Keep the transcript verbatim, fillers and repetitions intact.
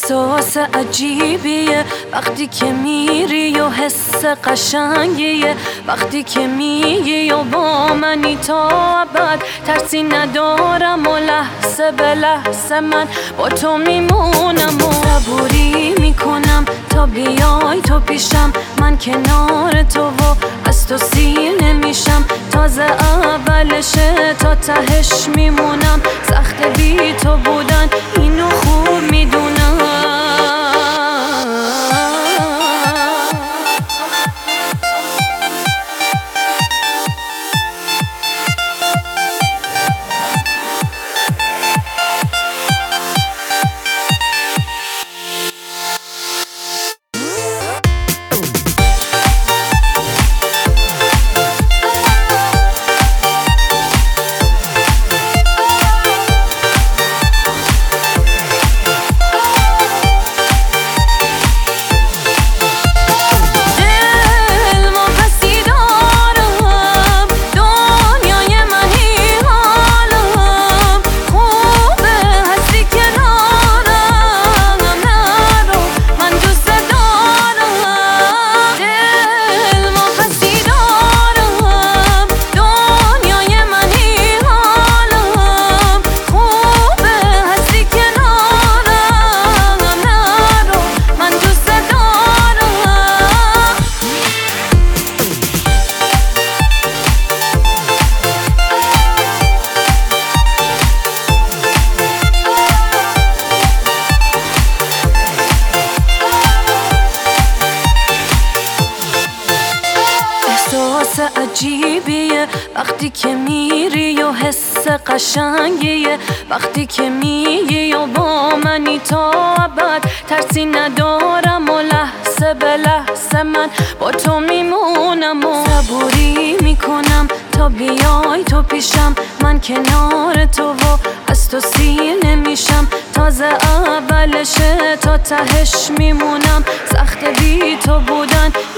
احساس عجیبیه وقتی که میری و حس قشنگیه وقتی که میگی و با منی تا ابد، ترسی ندارم و لحظه به لحظه من با تو میمونم و صبوری میکنم تا بیای تو پیشم. من کنار تو و از تو سیر نمیشم، تازه اولشه تا تهش میمونم. سخت بی تو بودن اینو خوب میدونم. عجیبیه وقتی که میری و حس قشنگیه وقتی که میگی و با منی تا ابد، ترسی ندارم و لحظه به لحظه من با تو میمونم و صبوری میکنم تا بیای تو پیشم. من کنار تو و از تو سیر نمیشم، تازه اولشه تا تهش میمونم. سخت بی تو بودن